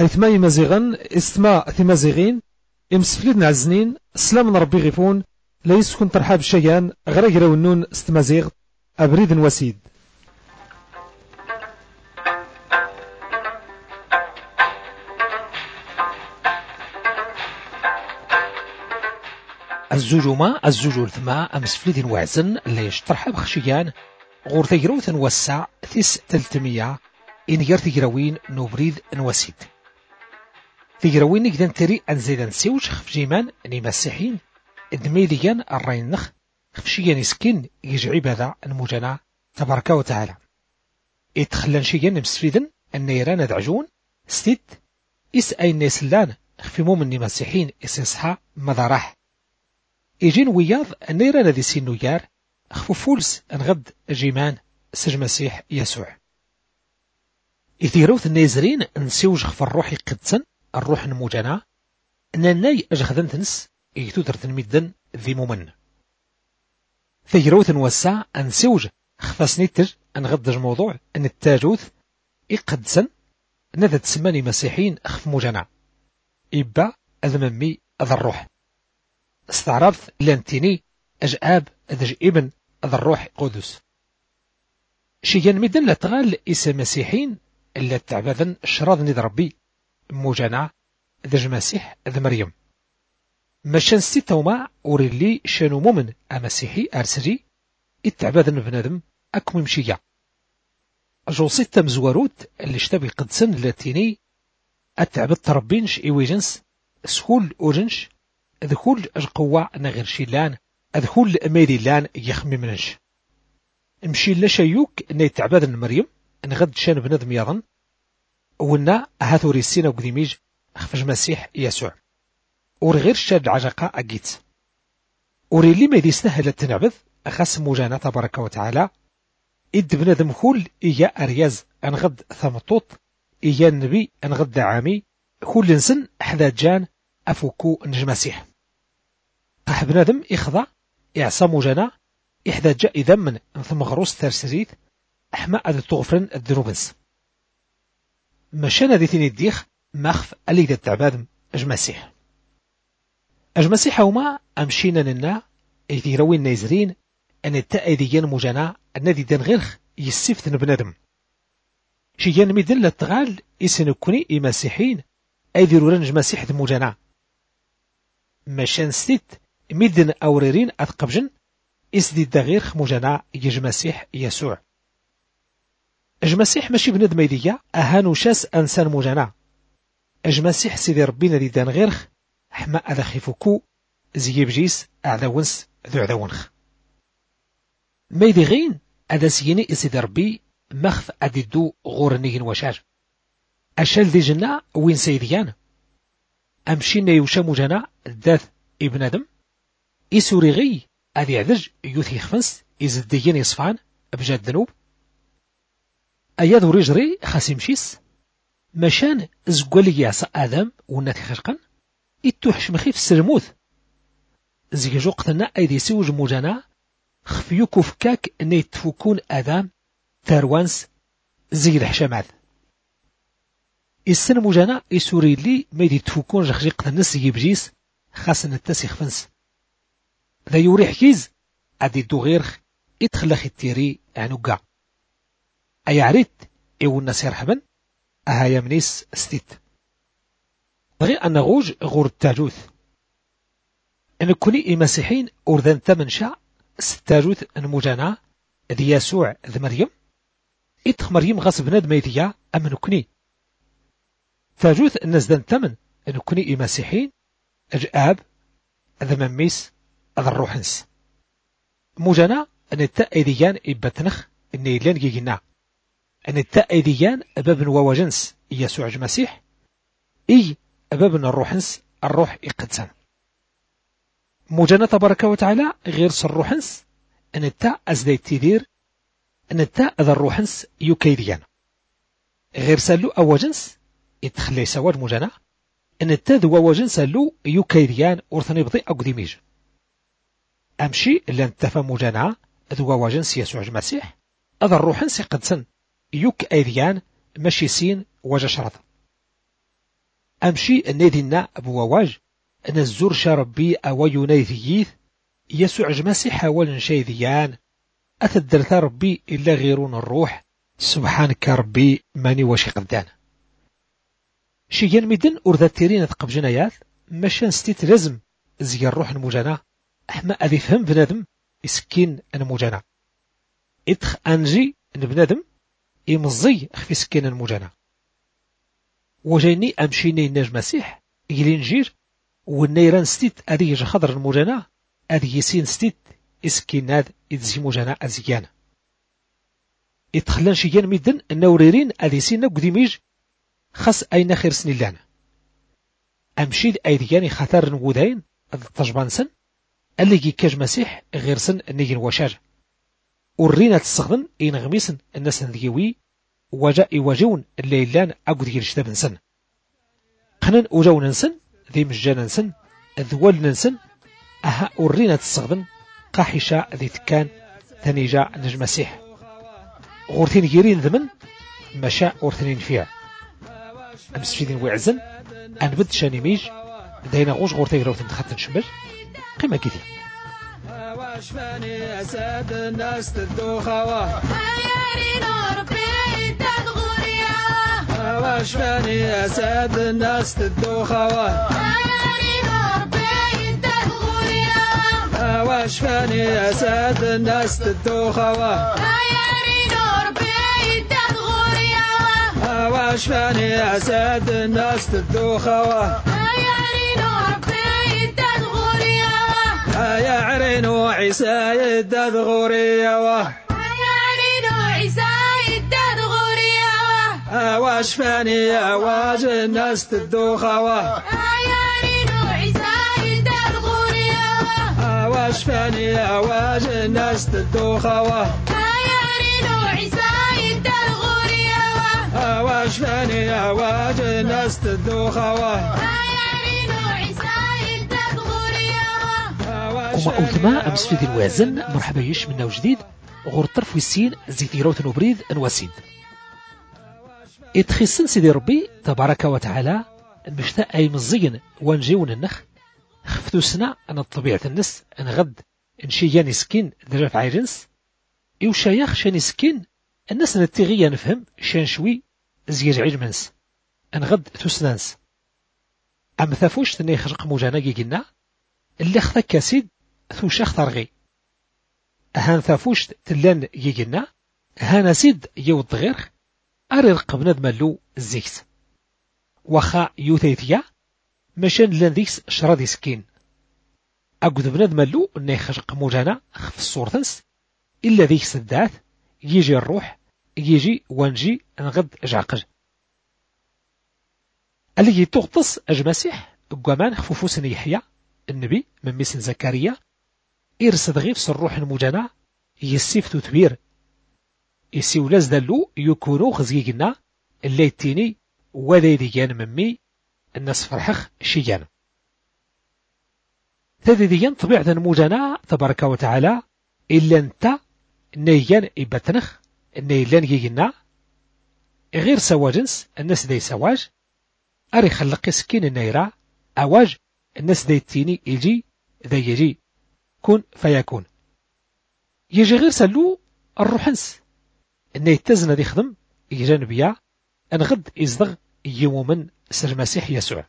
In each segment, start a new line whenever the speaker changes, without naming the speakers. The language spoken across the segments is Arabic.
أيثما مزيغن استما ثمازيغين إمسفليد نعزنين سلام ربي غيفون لا يسكن ترحاب شيان غير ونون استمازيغ أبريد وسيد.
الزوجوما الزوجو الثما أمسفليد وعزن لا يشترحاب خشيان غور تجروث نوسع ثس 300 إن ير تجروين نوبريد نوسيد تجروين نقدر تري أنزيد نسيوش خفجيمان نمسحين دميليان الرينخ خفشيان يسكن يجعب هذا المجنى تبارك وتعالى يتخلن شيان مسفيدن النيران دعجون ستيت إس أي نيسلان خفيمو من نمسحين إسيصحى مضارح يجين وياض النيران ذي سينويار خفوفولس انغد جيمان سج مسيح يسوع يثيروث النيزرين نسيوج خف الروح يقدسن الروح المجنى ان الناي اجخذن تنس يتودر تنميدن ذي ممن ثيروث نوسع نسيوج خفاسنيتج انغد الموضوع ان التاجوث يقدسن نذا تسماني مسيحين خف مجنى إبا أذممي أذا الروح استعرضت لانتيني أجاب أذج ابن أذا الروح قدس شيان مدن لا تغال إسا مسيحين إلا تعبذن الشراض ندى ربي مجانا ذج مسيح ذا مريم مشان ستة وما أوريلي شانو مؤمن أمسيحي أرسجي التعبذن بنادم أكم مشيا أجو ستة مزواروت اللي اشتبه قدسن لاتيني التعبذ تربينش إيويجنس سهول أورنش ذكول القوة نغير شيلان ذكول ميدي لان يخمي منش مشي لشيوك نيتعبادن مريم نغد شان بنادم يظن ونا هاثوري السينة وقديميج خفج مسيح يسوع ورغير شاد عجقة أجيت وريلي ما يدي سهل التنعبذ أخاس موجانا تبارك وتعالى إد بنادم كل إيا أرياز أنغد ثمطوط إيا النبي أنغد عامي كل نسن حذا جان أفوكو نج مسيح قح بنادم إخضع إعصى موجانا إحدى جاء إذا من ثم غروس ترسريت أحماء أذ تغفرن الذنوبنس مشانا ذي ثاني الديخ مخف ألي ذا التعباد أجمسيح وما أمشينا لنا إذي روي النيزرين أن التأذيين مجانا الذي دان غيرخ يسفتن بنادم شيان ميدن لتغال إسنكوني إمسيحين أيذي رورنج مسيح ذا مجانا مشان ستيت ميدن أوريرين أثقبجن إسدي الدغير خموجانا يجمسيح يسوع أجمسيح ماشي بنادم يديا أهانو شاس أنسان موجانا أجمسيح سيدي ربينا دي دان غيرخ حما أذا خيفوكو زي بجيس أعذاونس ذو عذاونخ ميدي غين أذا سيني إسدي ربي مخف أددو غورنيين وشاج أشال دي جنا وين سيديان أمشينا يوشا موجانا الداث ابن آدم إسوري غي أذي عذج يوثي خفنس إزديين يصفان بجاد ذنوب أياذو رجري خاسم شيس مشان زقولي يعصى آدم وناتي خشقا إتوحش مخيف السرموث زي جوقتنا أيدي سيوج موجانا خفيوكو فكاك نيتفوكون آدم تاروانس زي الحشامات السن موجانا إسوري لي ميدي تفوكون جخجيق الناس يبجيس خاصن التاسي خفنس ذا يوري حكيز أدي دو غيرخ إتخلخ التيري عنوقع أي عريت إيو الناس يرحبن أهايا منيس ستيت غير أن غوج غور التاجوث أن كوني مسيحين أردان تمن شاء ستاجوث المجانا ذي يسوع ذي مريم إتخ مريم غصب ناد ميديا أمن كوني تاجوث الناس دان تمن أن كوني مسيحين أجاب ذا مميس ذا الروحنس مجانا أن التأيديان إبتنخ أن يلان جيجنا أن التأيديان أباب ووجنس يسوع المسيح إي أباب الروحنس الروح إقدسان مجانا تبارك وتعالى غير الروحنس أن التاء أزدي تدير أن التاء ذا الروحنس يكيديان غير سالو أوجنس يتخلي سواد مجانا أن التاء ذو ووجنس سالو يكيديان ورثني بضيء أقدميج أمشي اللي انتفى مجانا ذو ووجنس يسوع المسيح هذا الروحنس يقدسن يك أيديان ماشي سين وجا شرط أمشي النادينا بواواج أن الزور شربي أو ينايثيث يسوع جمسيح حاول شيذيان أتدرت ربي إلا غيرون الروح سبحانك ربي ماني واشي قدان شيان ميدن أرذاتيرين ثقب جنايات ماشان ستيت لازم زي الروح المجانا أحما أذي فهم بنادم إسكين المجانا إدخ أنجي بنادم إمزي خفي سكين المجانا وجيني أمشيني الناج مسيح إلي نجير والنيران ستيت أذي يجي خضر المجانا أذي يسين ستيت إسكين هذا إدزي مجانا أزيان إدخلان شيان ميدن النوريرين أذي سينا قديميج خاص أين خير سنين لان أمشيد أيدياني خطر نغودين التجبان سن اللي كاج مسيح غير سن نيجن وشاج ورينا تستخدم إن غميسن الناس نديوي وجاء يواجهون الليلان أقود يرشتاب نسن خنن وجاو ننسن ذي مجانا نسن ذوال ننسن أها ورينا تستخدم قاحشة ذي تكان ثاني نجم مسيح غورتين يرين ذمن مشاء ورثنين فيها أمسفيدين وعزن أنبت شانيميج داينا غوش غورتين روثن تخطن شمل قيمة كذي
واشفاني أساد الناس تدوخوا واشفاني أساد الناس تدوخوا واشفاني أساد الناس تدوخوا واشفاني أساد الناس تدوخوا يا عرين وعيسى يدد غوريا واشفاني أواج الناس تدوخوا واشفاني أواج الناس تدوخوا واشفاني أواج الناس تدوخوا
وما أولتما أمس في ذي الوازن مرحبا يش منا وجديد غور طرف والسين زيتي روث نبريد انواسيد اتخسن سيدي ربي تبارك وتعالى مشتا أي مزين وانجيون النخ خفتو سنا أن الطبيعة النس أن غد نشيان سكين درف عيجنس إو شايخ شان سكين الناس نتغيا نفهم شان شوي زيج عجمنس أن غد تسنانس أم ثافوش تني خرق موجانا جيجنا اللي خذا كاسيد ثو شاخ ثرغي هان ثافوش تلان يجينا هانا سيد يود غير أري رقبنا دمالو الزيكس وخا يوثيثيا مشان لان ذيكس شرادي سكين أقود بناد مالو إني خرق موجانا خف الصورتنس إلا ذيكس الداث يجي الروح يجي وانجي نغد جعقج اللي تغطس أجمسيح قوامان خفوفوسن يحيى النبي من ميسن زكريا إرسد غيفس الروح المجانا يسيفتو تبير يسيولاز دالو يكونو خزيقنا اللي يتيني وذي ديان ممي الناس فرحخ شيان هذه ديان طبيعة المجانا تبارك وتعالى إلا انت نيان إبتنخ نيلان يجينا غير سواجنس الناس دي سواج أري خلقي سكين النيرة أواج الناس دي التيني يجي ذا يجي كون فيكون يجي غير سلو الروحنس إنه يتزن ذي خدم يجان بيا أنغد إزدغ يوم سر المسيح يسوع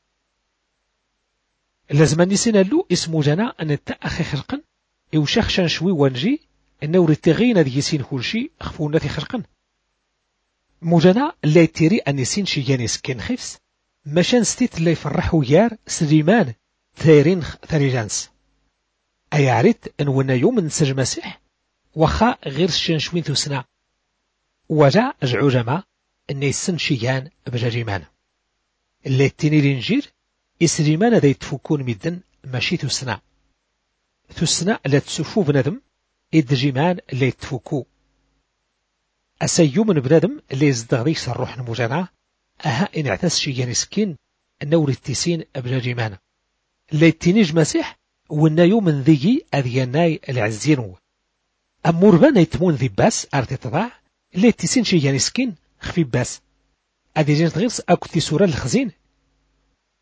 لازم نسينا له اسمه جنا أن التأخي خلقا يوشخ شان شوي وانجي أنه رتغينا ذي يسين كل شيء خفونا ذي خلقا موجنا لا يتيري أن يسين شيان سكين خفس مشان ستيت اللي يفرحو يار سليمان ثيرين ثريجانس أي عريت أن ونا يوم نسج مسيح وخا غير شان شوين ثسنا وجاء جعوجما أن يسن شيان بجاجيمان اللي يتيني لنجير إسليمان ذا يتفكون مدن ماشي ثسنا لا تسفو بندم إدجيمان اللي يتفكو أسيوم من بنادم اللي يزدغيس الروح المجانا أها إن اعتس شيان سكين النور التسين أبجاجيمان اللي يتينيج مسيح والنايو من ذي أذياناي العزينو أمور بان يتمون ذي باس أرتي تضاع اللي يتسين شيان سكين خفي باس أدي جنت غيرس أكو تسورة الخزين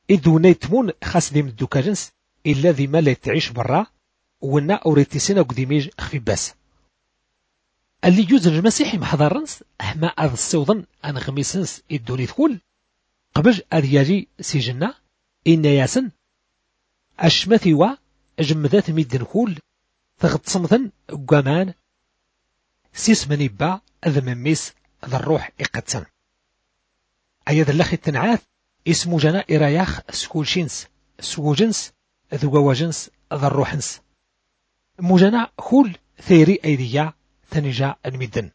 إذ يتمون خاص ديم الدوكاجنس إلا ذي ما لا تعيش برا ونا أوريتيسينا قديميج خفي باس اللي يوزن المسيحي محضرنس أحما أذ السوضن أن غميسنس إدوني ثقول قبل أذياجي سيجنا إن ياسن أشمثي وا أجمدات ميدن كول تغتصمثن قامان سيس مني با أذ مميس ذا الروح إقتسن أيضا لخي التنعاث اسمو جنا إراياخ سكولشينس سوجنس ذواجنس ذا الروحنس موجنا كول ثيري أيديا تنجا المدن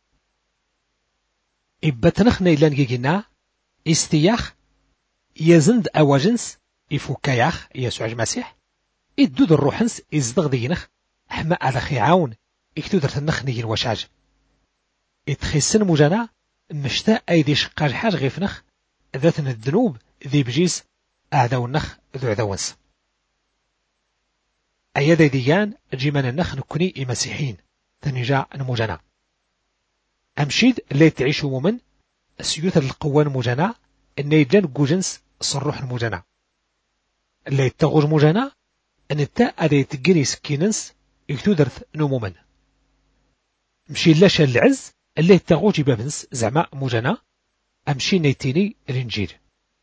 إبتنخ نيلان جيجنا استياخ يزند أواجنس إفوكاياخ يسوع المسيح إدود الروحنس إزدغ دينخ حما أذخي عاون إكتودر تنخ نيجين وشاج إتخسن موجنا مشتا أيدي شقاج حاج غيفنخ ذاتن الذنوب ذي بجيس أعداو النخ ذو عدوانس أيادي ديان جيمان النخ نكوني إمسيحين تنجا نموجنا أمشيد اللي تعيشو مومن سيوث القوان موجنا إن يجان قوجنس صروح الموجنا اللي يتغوج موجنا أن التا أدي تقني سكيننس يكتودرث نمومن مشي لاشا العز اللي يتغوج بابنس زعما موجنا أمشي نيتيني الإنجيل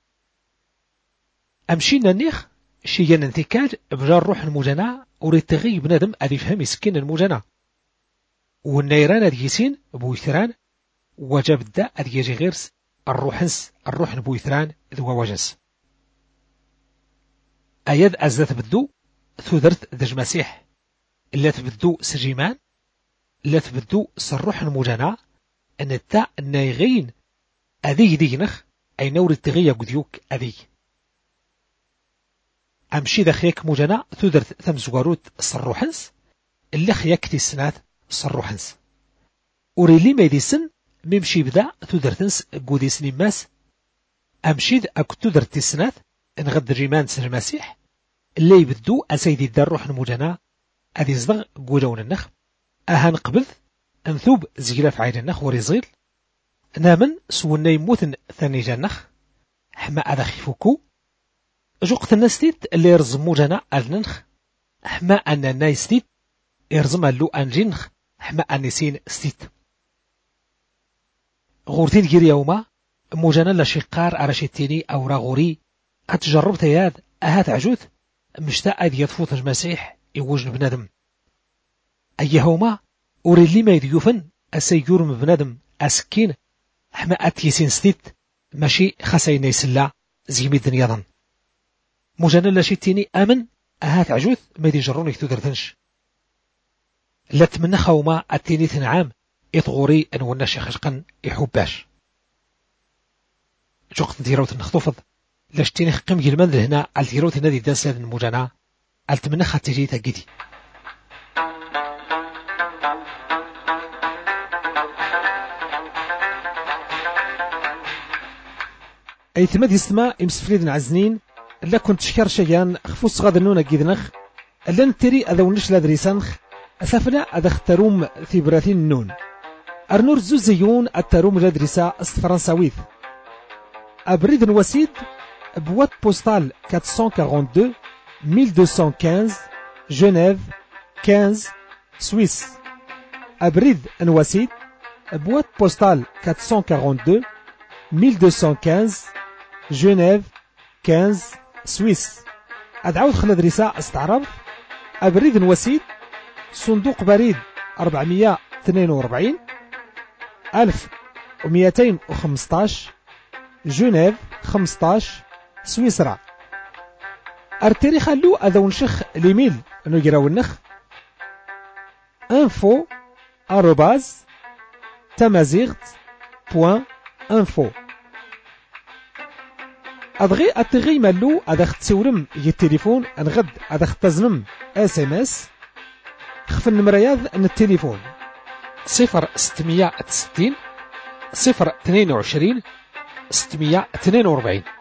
أمشي نانيخ شيان انتكاج بجار روح الموجنا وريتغي بنادم أدي يفهم يسكين الموجنا والنيران أديسين بويثران وجاب الدا أديجي غيرس الروحنس الروح بويثران ذو وجنس أياد أزدت بدو ثودرت دج مسيح اللي تبدو سجيمان اللي تبدو سروح الموجنا أن التا النايغين أذي دينخ أي نور التغيى قديوك أذي أمشي دخيك موجنا ثودرت ثم زواروت صروحنس اللي خياكتي السنات صروحنس وريلي ما يديسن ممشي بدا ثودرتنس قوديس نماس أمشي أكتودرت السنات نغد ريمان سر المسيح اللي يبدو أسيدي دار روح الموجنا أذي صدغ قولون النخ أهان قبل أنثوب زيلاف عين النخ وريزيل نامن سونا يموتن ثاني جنخ حما أذا خيفوكو جوقت الناستيت اللي يرزمو جنا النخ حما أن النايستيت يرزم اللو أنجنخ حما أنسين ستيت غورتين جير يوما موجنا لشقار أرشتيني أو راغوري أتجرب تياد أهات عجوث مشتاق أذ يطفوت المسيح يوجن بنادم أيهما أريد لي ما يديوفن أسيجور من بنادم أسكين حما أتيسين ستيت ماشي خسين يسلا زي ميدن يضن موجنا لشتيني آمن أهات عجوث ما يجرون يكتودرتنش لا تمنى خوما أتيني تنعام يطغوري أن وناشي خشقا يحباش جوقت ديروت نخطوفض لاشتيني خقم جلمان هنا الديروت نادي دانساد الموجنا ألتمنى خاتيجي تاقيدي
أي ثماد يسمى إمسفريد عزنين لا كنت شكر شيان خفوص غادنونا جيدنخ ألا نتري أذا ونش لادريسانخ أسافنا أذا اختاروم في براثين النون أرنور زوزيون التاروم لادريسا فرنساويث أبريد وسيد بوات بوستال 442 1215 جنيف 15 سويس أبريد وسيد بوات بوستال 442 1215 جنيف 15 سويس أدعوت خلال رساء استعرض أبريد وسيد صندوق بريد 442 1215 جنيف 15 سويسرا أرتري خلو أذا ونشخ ليميل نجراو النخ info@tamazight.info أدغي أتغي مالو أذا اختسورم التليفون أنغد أذا اختزنم SMS خف النمرياض أن التليفون
0660 022 642